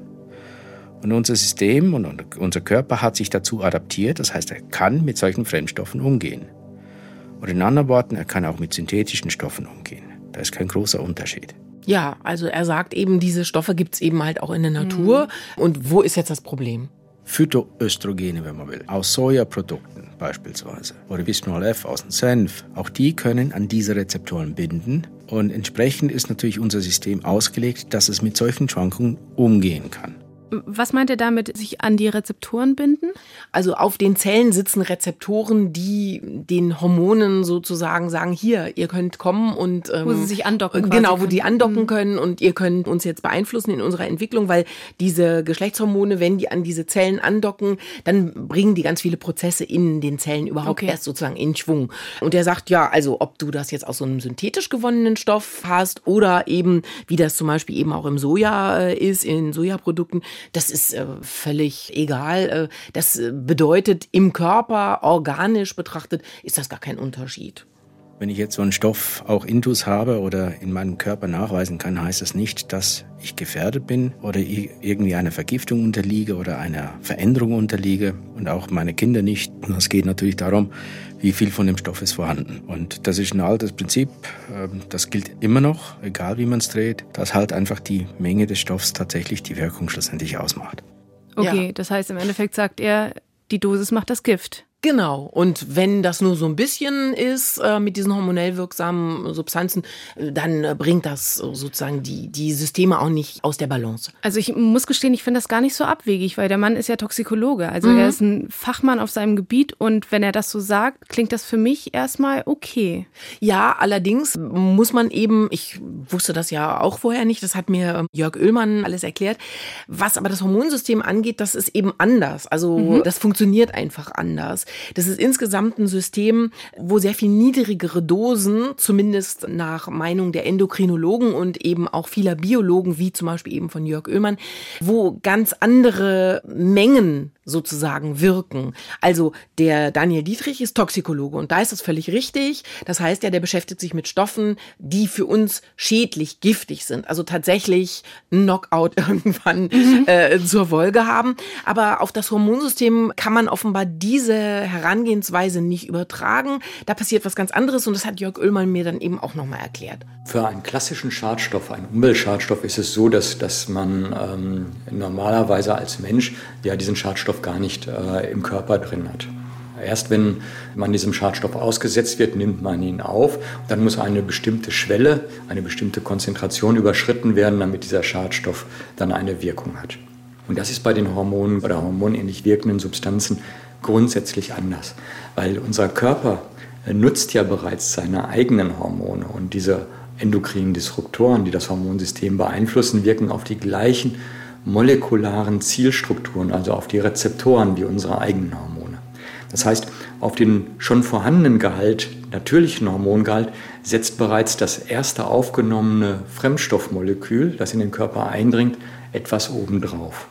Und unser System und unser Körper hat sich dazu adaptiert, das heißt, er kann mit solchen Fremdstoffen umgehen. Oder in anderen Worten, er kann auch mit synthetischen Stoffen umgehen. Da ist kein großer Unterschied. Ja, also er sagt eben, diese Stoffe gibt es eben halt auch in der Natur. Mhm. Und wo ist jetzt das Problem? Phytoöstrogene, wenn man will, aus Sojaprodukten beispielsweise oder Bisphenol F aus dem Senf, auch die können an diese Rezeptoren binden und entsprechend ist natürlich unser System ausgelegt, dass es mit solchen Schwankungen umgehen kann. Was meint er damit, sich an die Rezeptoren binden? Also auf den Zellen sitzen Rezeptoren, die den Hormonen sozusagen sagen, hier, ihr könnt kommen und... Ähm, wo sie sich andocken quasi Genau, wo können. die andocken können und ihr könnt uns jetzt beeinflussen in unserer Entwicklung, weil diese Geschlechtshormone, wenn die an diese Zellen andocken, dann bringen die ganz viele Prozesse in den Zellen überhaupt Okay. erst sozusagen in Schwung. Und er sagt, ja, also ob du das jetzt aus so einem synthetisch gewonnenen Stoff hast oder eben, wie das zum Beispiel eben auch im Soja äh, ist, in Sojaprodukten, das ist äh, völlig egal. Äh, das bedeutet, im Körper, organisch betrachtet, ist das gar kein Unterschied. Wenn ich jetzt so einen Stoff auch intus habe oder in meinem Körper nachweisen kann, heißt das nicht, dass ich gefährdet bin oder irgendwie einer Vergiftung unterliege oder einer Veränderung unterliege und auch meine Kinder nicht. Es geht natürlich darum, wie viel von dem Stoff ist vorhanden. Und das ist ein altes Prinzip, das gilt immer noch, egal wie man es dreht, dass halt einfach die Menge des Stoffs tatsächlich die Wirkung schlussendlich ausmacht. Okay, Ja. das heißt, im Endeffekt sagt er, die Dosis macht das Gift. Genau. Und wenn das nur so ein bisschen ist äh, mit diesen hormonell wirksamen Substanzen, äh, dann äh, bringt das äh, sozusagen die, die Systeme auch nicht aus der Balance. Also ich muss gestehen, ich finde das gar nicht so abwegig, weil der Mann ist ja Toxikologe. Also Mhm. er ist ein Fachmann auf seinem Gebiet und wenn er das so sagt, klingt das für mich erstmal okay. Ja, allerdings muss man eben, ich wusste das ja auch vorher nicht, das hat mir ähm, Jörg Oehlmann alles erklärt, was aber das Hormonsystem angeht, das ist eben anders. Also Mhm. das funktioniert einfach anders. Das ist insgesamt ein System, wo sehr viel niedrigere Dosen, zumindest nach Meinung der Endokrinologen und eben auch vieler Biologen, wie zum Beispiel eben von Jörg Oehlmann, wo ganz andere Mengen sozusagen wirken. Also der Daniel Dietrich ist Toxikologe und da ist das völlig richtig. Das heißt ja, der beschäftigt sich mit Stoffen, die für uns schädlich, giftig sind. Also tatsächlich ein Knockout irgendwann mhm. äh, zur Folge haben. Aber auf das Hormonsystem kann man offenbar diese Herangehensweise nicht übertragen. Da passiert was ganz anderes und das hat Jörg Oehlmann mir dann eben auch nochmal erklärt. Für einen klassischen Schadstoff, einen Umweltschadstoff, ist es so, dass, dass man ähm, normalerweise als Mensch ja diesen Schadstoff gar nicht äh, im Körper drin hat. Erst wenn man diesem Schadstoff ausgesetzt wird, nimmt man ihn auf. Dann muss eine bestimmte Schwelle, eine bestimmte Konzentration überschritten werden, damit dieser Schadstoff dann eine Wirkung hat. Und das ist bei den Hormonen oder hormonähnlich wirkenden Substanzen grundsätzlich anders, weil unser Körper nutzt ja bereits seine eigenen Hormone und diese endokrinen Disruptoren, die das Hormonsystem beeinflussen, wirken auf die gleichen molekularen Zielstrukturen, also auf die Rezeptoren wie unsere eigenen Hormone. Das heißt, auf den schon vorhandenen Gehalt, natürlichen Hormongehalt, setzt bereits das erste aufgenommene Fremdstoffmolekül, das in den Körper eindringt, etwas obendrauf.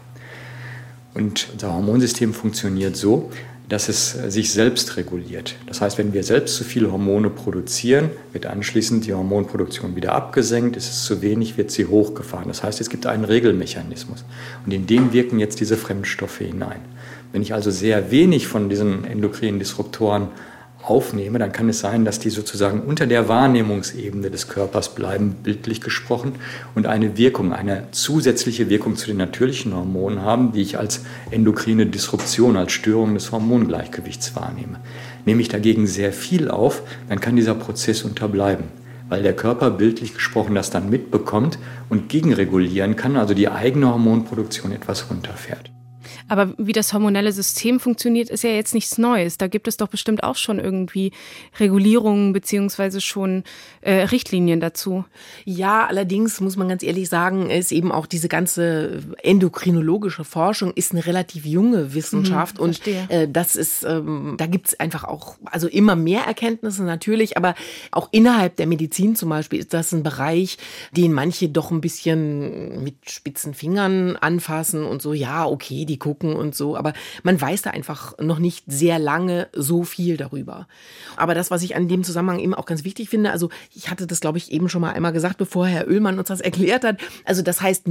Und unser Hormonsystem funktioniert so, dass es sich selbst reguliert. Das heißt, wenn wir selbst zu viele Hormone produzieren, wird anschließend die Hormonproduktion wieder abgesenkt, ist es zu wenig, wird sie hochgefahren. Das heißt, es gibt einen Regelmechanismus und in den wirken jetzt diese Fremdstoffe hinein. Wenn ich also sehr wenig von diesen endokrinen Disruptoren aufnehme, dann kann es sein, dass die sozusagen unter der Wahrnehmungsebene des Körpers bleiben, bildlich gesprochen, und eine Wirkung, eine zusätzliche Wirkung zu den natürlichen Hormonen haben, die ich als endokrine Disruption, als Störung des Hormongleichgewichts wahrnehme. Nehme ich dagegen sehr viel auf, dann kann dieser Prozess unterbleiben, weil der Körper bildlich gesprochen das dann mitbekommt und gegenregulieren kann, also die eigene Hormonproduktion etwas runterfährt. Aber wie das hormonelle System funktioniert, ist ja jetzt nichts Neues. Da gibt es doch bestimmt auch schon irgendwie Regulierungen beziehungsweise schon äh, Richtlinien dazu. Ja, allerdings muss man ganz ehrlich sagen, ist eben auch diese ganze endokrinologische Forschung ist eine relativ junge Wissenschaft. Mhm, und äh, das ist, ähm, da gibt's einfach auch also immer mehr Erkenntnisse natürlich, aber auch innerhalb der Medizin zum Beispiel ist das ein Bereich, den manche doch ein bisschen mit spitzen Fingern anfassen und so, ja, okay, die gucken und so, aber man weiß da einfach noch nicht sehr lange so viel darüber. Aber das, was ich an dem Zusammenhang eben auch ganz wichtig finde, also ich hatte das, glaube ich, eben schon mal einmal gesagt, bevor Herr Oehlmann uns das erklärt hat, also das heißt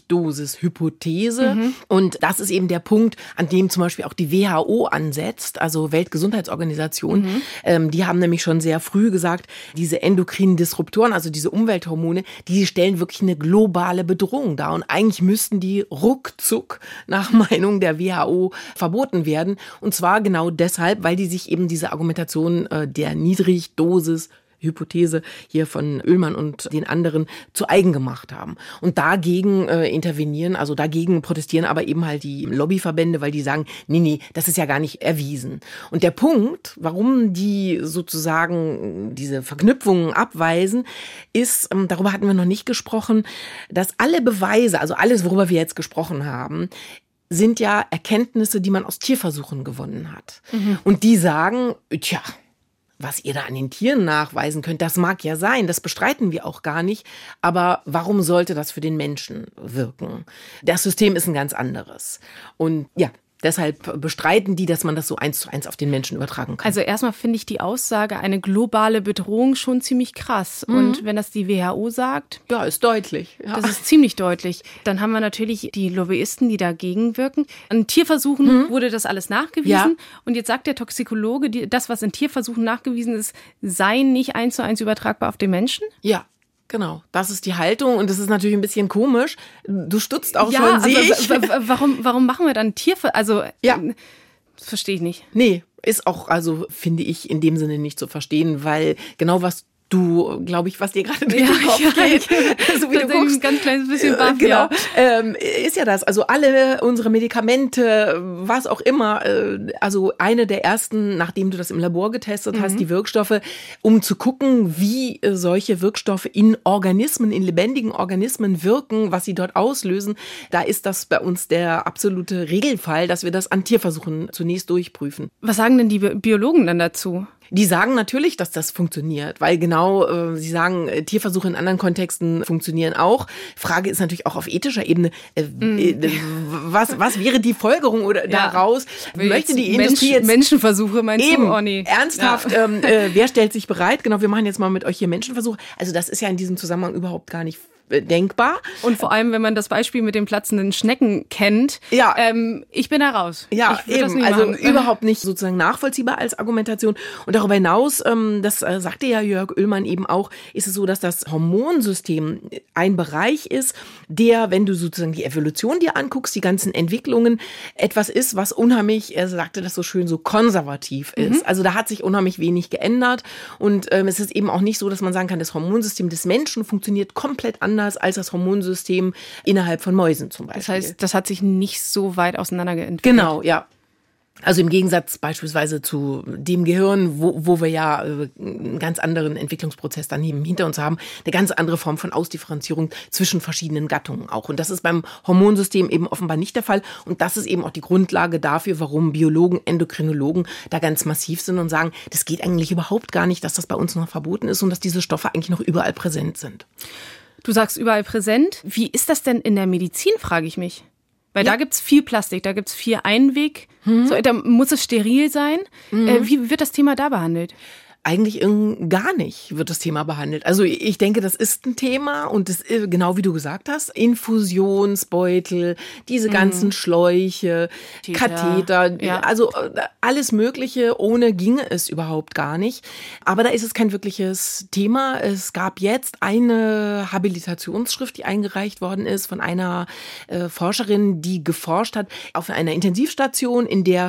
Niedrigdosis-Hypothese mhm. und das ist eben der Punkt, an dem zum Beispiel auch die W H O ansetzt, also Weltgesundheitsorganisation, mhm. ähm, die haben nämlich schon sehr früh gesagt, diese endokrinen Disruptoren, also diese Umwelthormone, die stellen wirklich eine globale Bedrohung dar und eigentlich müssten die ruckzuck nach Meinung der W H O verboten werden und zwar genau deshalb, weil die sich eben diese Argumentation äh, der Niedrigdosis Hypothese hier von Oehlmann und den anderen zu eigen gemacht haben. Und dagegen äh, intervenieren, also dagegen protestieren aber eben halt die Lobbyverbände, weil die sagen, nee, nee, das ist ja gar nicht erwiesen. Und der Punkt, warum die sozusagen diese Verknüpfungen abweisen, ist, ähm, darüber hatten wir noch nicht gesprochen, dass alle Beweise, also alles, worüber wir jetzt gesprochen haben, sind ja Erkenntnisse, die man aus Tierversuchen gewonnen hat. Mhm. Und die sagen, tja, was ihr da an den Tieren nachweisen könnt, das mag ja sein, das bestreiten wir auch gar nicht, aber warum sollte das für den Menschen wirken? Das System ist ein ganz anderes. Und ja, deshalb bestreiten die, dass man das so eins zu eins auf den Menschen übertragen kann. Also erstmal finde ich die Aussage, eine globale Bedrohung, schon ziemlich krass. Mhm. Und wenn das die W H O sagt... Ja, ist deutlich. Ja. Das ist ziemlich deutlich. Dann haben wir natürlich die Lobbyisten, die dagegen wirken. An Tierversuchen mhm. wurde das alles nachgewiesen. Ja. Und jetzt sagt der Toxikologe, die, das, was in Tierversuchen nachgewiesen ist, sei nicht eins zu eins übertragbar auf den Menschen? Ja. Genau, das ist die Haltung und das ist natürlich ein bisschen komisch. Du stutzt auch ja, schon, sehe ich. W- w- warum, warum machen wir dann Tierver... Also, ja. Das verstehe ich nicht. Nee, ist auch, also finde ich in dem Sinne nicht zu verstehen, weil genau was du, glaube ich, was dir gerade durch ja, den Kopf ja, geht, so wie du guckst. Ein ganz kleines bisschen baff, genau, ja. ähm, ist ja das. Also alle unsere Medikamente, was auch immer, äh, also eine der ersten, nachdem du das im Labor getestet mhm. hast, die Wirkstoffe, um zu gucken, wie äh, solche Wirkstoffe in Organismen, in lebendigen Organismen wirken, was sie dort auslösen, da ist das bei uns der absolute Regelfall, dass wir das an Tierversuchen zunächst durchprüfen. Was sagen denn die Biologen dann dazu? Die sagen natürlich, dass das funktioniert, weil genau, äh, sie sagen, äh, Tierversuche in anderen Kontexten funktionieren auch. Frage ist natürlich auch auf ethischer Ebene, äh, mm. äh, was, was wäre die Folgerung oder ja. daraus? Möchte die Industrie jetzt Menschenversuche, meinst eben, du? Oh, nee. Ernsthaft, ja. ähm, äh, wer stellt sich bereit? Genau, wir machen jetzt mal mit euch hier Menschenversuche. Also das ist ja in diesem Zusammenhang überhaupt gar nicht denkbar. Und vor allem, wenn man das Beispiel mit den platzenden Schnecken kennt, ja. ähm, ich bin da raus. Ja, eben, also machen. Überhaupt nicht sozusagen nachvollziehbar als Argumentation. Und darüber hinaus, ähm, das äh, sagte ja Jörg Oehlmann eben auch, ist es so, dass das Hormonsystem ein Bereich ist, der, wenn du sozusagen die Evolution dir anguckst, die ganzen Entwicklungen, etwas ist, was unheimlich, er sagte das so schön, so konservativ ist. Mhm. Also da hat sich unheimlich wenig geändert und ähm, es ist eben auch nicht so, dass man sagen kann, das Hormonsystem des Menschen funktioniert komplett anders als das Hormonsystem innerhalb von Mäusen zum Beispiel. Das heißt, das hat sich nicht so weit auseinanderentwickelt. Genau, ja. Also im Gegensatz beispielsweise zu dem Gehirn, wo, wo wir ja äh, einen ganz anderen Entwicklungsprozess dann eben hinter uns haben, eine ganz andere Form von Ausdifferenzierung zwischen verschiedenen Gattungen auch. Und das ist beim Hormonsystem eben offenbar nicht der Fall. Und das ist eben auch die Grundlage dafür, warum Biologen, Endokrinologen da ganz massiv sind und sagen, das geht eigentlich überhaupt gar nicht, dass das bei uns noch verboten ist und dass diese Stoffe eigentlich noch überall präsent sind. Du sagst überall präsent. Wie ist das denn in der Medizin, frage ich mich. Weil ja. da gibt's viel Plastik, da gibt's viel Einweg. Mhm. So, da muss es steril sein. Mhm. Äh, wie wird das Thema da behandelt? Eigentlich gar nicht wird das Thema behandelt. Also ich denke, das ist ein Thema und das, genau wie du gesagt hast, Infusionsbeutel, diese ganzen mm. Schläuche, Katheter, Katheter ja. also alles Mögliche, ohne ginge es überhaupt gar nicht. Aber da ist es kein wirkliches Thema. Es gab jetzt eine Habilitationsschrift, die eingereicht worden ist von einer äh, Forscherin, die geforscht hat auf einer Intensivstation, in der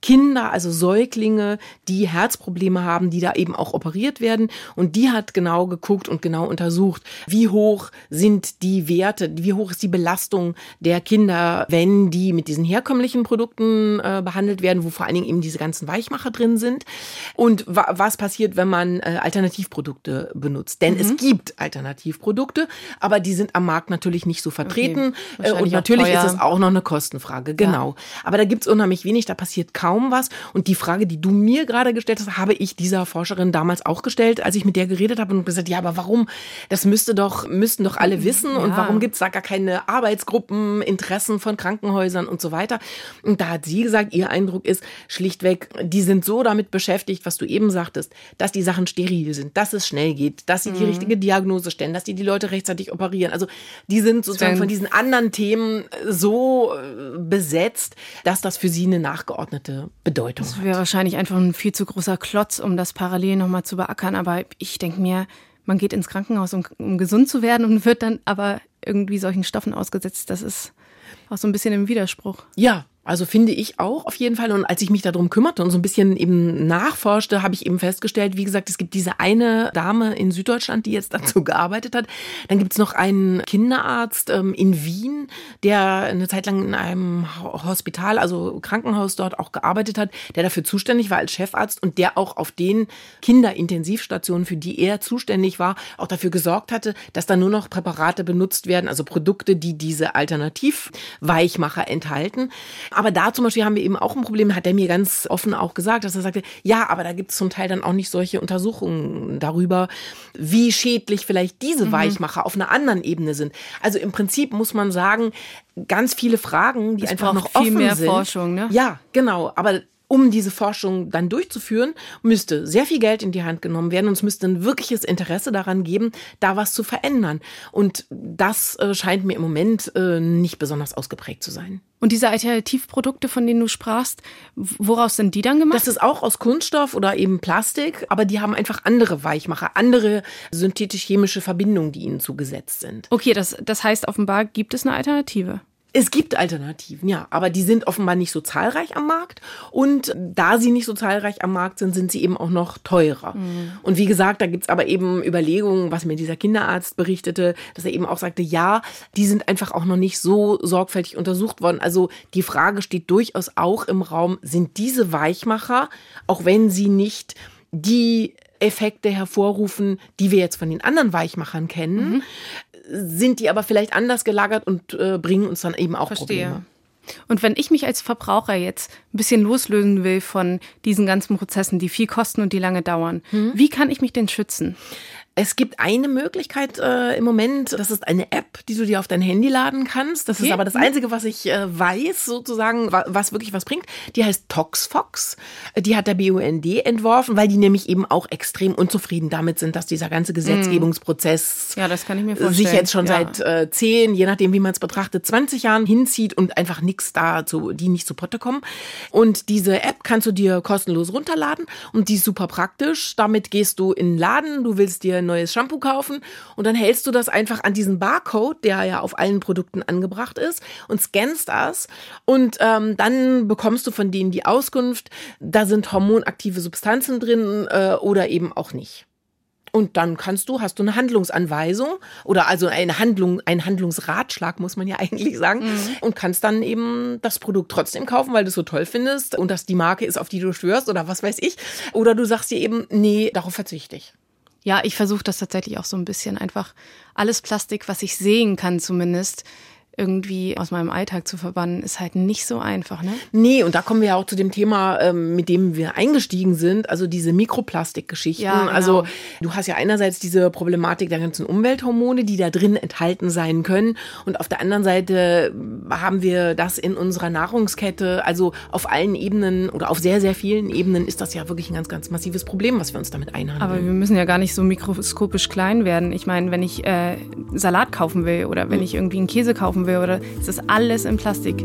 Kinder, also Säuglinge, die Herzprobleme haben, die da eben auch operiert werden. Und die hat genau geguckt und genau untersucht, wie hoch sind die Werte, wie hoch ist die Belastung der Kinder, wenn die mit diesen herkömmlichen Produkten äh, behandelt werden, wo vor allen Dingen eben diese ganzen Weichmacher drin sind. Und wa- was passiert, wenn man äh, Alternativprodukte benutzt? Denn mhm. es gibt Alternativprodukte, aber die sind am Markt natürlich nicht so vertreten. Okay. Äh, und natürlich ist es auch noch eine Kostenfrage, genau. Ja. Aber da gibt es unheimlich wenig, da passiert kaum was. Und die Frage, die du mir gerade gestellt hast, habe ich dieser Forscherin damals auch gestellt, als ich mit der geredet habe und gesagt, ja, aber warum? Das müsste doch, müssten doch alle wissen. Ja. Und warum gibt es da gar keine Arbeitsgruppen, Interessen von Krankenhäusern und so weiter? Und da hat sie gesagt, ihr Eindruck ist schlichtweg, die sind so damit beschäftigt, was du eben sagtest, dass die Sachen steril sind, dass es schnell geht, dass sie die mhm. richtige Diagnose stellen, dass die die Leute rechtzeitig operieren. Also die sind sozusagen von diesen anderen Themen so besetzt, dass das für sie eine nachgeordnete Bedeutung hat. Das wäre wahrscheinlich einfach ein viel zu großer Klotz, um das parallel nochmal zu beackern. Aber ich denke mir, man geht ins Krankenhaus, um, um gesund zu werden und wird dann aber irgendwie solchen Stoffen ausgesetzt. Das ist auch so ein bisschen im Widerspruch. Ja. Also finde ich auch auf jeden Fall. Und als ich mich darum kümmerte und so ein bisschen eben nachforschte, habe ich eben festgestellt, wie gesagt, es gibt diese eine Dame in Süddeutschland, die jetzt dazu gearbeitet hat. Dann gibt es noch einen Kinderarzt ähm, in Wien, der eine Zeit lang in einem Hospital, also Krankenhaus dort auch gearbeitet hat, der dafür zuständig war als Chefarzt und der auch auf den Kinderintensivstationen, für die er zuständig war, auch dafür gesorgt hatte, dass da nur noch Präparate benutzt werden, also Produkte, die diese Alternativweichmacher enthalten. Aber da zum Beispiel haben wir eben auch ein Problem, hat er mir ganz offen auch gesagt, dass er sagte, ja, aber da gibt es zum Teil dann auch nicht solche Untersuchungen darüber, wie schädlich vielleicht diese mhm. Weichmacher auf einer anderen Ebene sind. Also im Prinzip muss man sagen, ganz viele Fragen, die es einfach noch offen viel mehr sind. Forschung, ne? Ja, genau, aber um diese Forschung dann durchzuführen, müsste sehr viel Geld in die Hand genommen werden und es müsste ein wirkliches Interesse daran geben, da was zu verändern. Und das äh, scheint mir im Moment äh, nicht besonders ausgeprägt zu sein. Und diese Alternativprodukte, von denen du sprachst, woraus sind die dann gemacht? Das ist auch aus Kunststoff oder eben Plastik, aber die haben einfach andere Weichmacher, andere synthetisch-chemische Verbindungen, die ihnen zugesetzt sind. Okay, das, das heißt offenbar gibt es eine Alternative. Es gibt Alternativen, ja, aber die sind offenbar nicht so zahlreich am Markt und da sie nicht so zahlreich am Markt sind, sind sie eben auch noch teurer. Mhm. Und wie gesagt, da gibt's aber eben Überlegungen, was mir dieser Kinderarzt berichtete, dass er eben auch sagte, ja, die sind einfach auch noch nicht so sorgfältig untersucht worden. Also die Frage steht durchaus auch im Raum, sind diese Weichmacher, auch wenn sie nicht die Effekte hervorrufen, die wir jetzt von den anderen Weichmachern kennen, mhm. sind die aber vielleicht anders gelagert und äh, bringen uns dann eben auch Verstehe. Probleme. Und wenn ich mich als Verbraucher jetzt ein bisschen loslösen will von diesen ganzen Prozessen, die viel kosten und die lange dauern, mhm. wie kann ich mich denn schützen? Es gibt eine Möglichkeit äh, im Moment, das ist eine App, die du dir auf dein Handy laden kannst. Das okay. ist aber das Einzige, was ich äh, weiß, sozusagen, wa- was wirklich was bringt. Die heißt ToxFox. Die hat der B U N D entworfen, weil die nämlich eben auch extrem unzufrieden damit sind, dass dieser ganze Gesetzgebungsprozess ja, das kann ich mir vorstellen. sich jetzt schon ja. seit äh, zehn, je nachdem, wie man es betrachtet, zwanzig Jahren hinzieht und einfach nichts da, zu, die nicht zu Potte kommen. Und diese App kannst du dir kostenlos runterladen und die ist super praktisch. Damit gehst du in den Laden, du willst dir ein neues Shampoo kaufen und dann hältst du das einfach an diesen Barcode, der ja auf allen Produkten angebracht ist und scannst das und ähm, dann bekommst du von denen die Auskunft, da sind hormonaktive Substanzen drin äh, oder eben auch nicht. Und dann kannst du, hast du eine Handlungsanweisung oder also eine Handlung, ein Handlungsratschlag, muss man ja eigentlich sagen, mhm. und kannst dann eben das Produkt trotzdem kaufen, weil du es so toll findest und das die Marke ist, auf die du schwörst oder was weiß ich. Oder du sagst dir eben, nee, darauf verzichte ich. Ja, ich versuche das tatsächlich auch so ein bisschen einfach alles Plastik, was ich sehen kann zumindest, irgendwie aus meinem Alltag zu verbannen, ist halt nicht so einfach, ne? Nee, und da kommen wir ja auch zu dem Thema, ähm, mit dem wir eingestiegen sind, also diese Mikroplastikgeschichten. Ja, genau. Also du hast ja einerseits diese Problematik der ganzen Umwelthormone, die da drin enthalten sein können. Und auf der anderen Seite haben wir das in unserer Nahrungskette, also auf allen Ebenen oder auf sehr, sehr vielen Ebenen ist das ja wirklich ein ganz, ganz massives Problem, was wir uns damit einhandeln. Aber wir müssen ja gar nicht so mikroskopisch klein werden. Ich meine, wenn ich äh, Salat kaufen will oder wenn mhm. ich irgendwie einen Käse kaufen will, oder ist das alles in Plastik?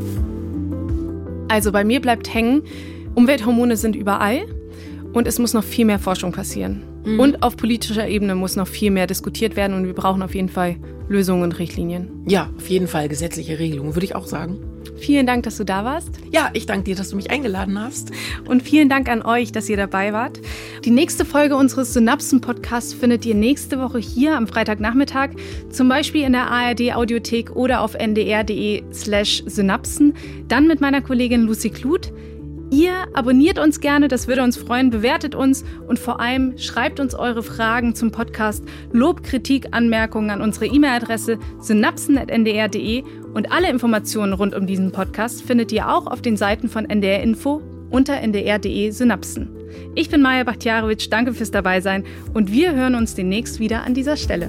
Also bei mir bleibt hängen, Umwelthormone sind überall und es muss noch viel mehr Forschung passieren. Mhm. Und auf politischer Ebene muss noch viel mehr diskutiert werden und wir brauchen auf jeden Fall Lösungen und Richtlinien. Ja, auf jeden Fall gesetzliche Regelungen, würde ich auch sagen. Vielen Dank, dass du da warst. Ja, ich danke dir, dass du mich eingeladen hast. Und vielen Dank an euch, dass ihr dabei wart. Die nächste Folge unseres Synapsen-Podcasts findet ihr nächste Woche hier am Freitagnachmittag, zum Beispiel in der A R D-Audiothek oder auf ndr.de slash Synapsen, dann mit meiner Kollegin Lucy Kluth. Ihr abonniert uns gerne, das würde uns freuen, bewertet uns und vor allem schreibt uns eure Fragen zum Podcast, Lob, Kritik, Anmerkungen an unsere E-Mail-Adresse synapsen at n d r punkt d e und alle Informationen rund um diesen Podcast findet ihr auch auf den Seiten von N D R Info unter n d r punkt d e Synapsen. Ich bin Maja Bakhtiarowitsch, danke fürs Dabeisein und wir hören uns demnächst wieder an dieser Stelle.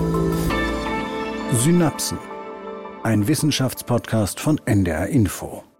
Synapsen, ein Wissenschaftspodcast von N D R Info.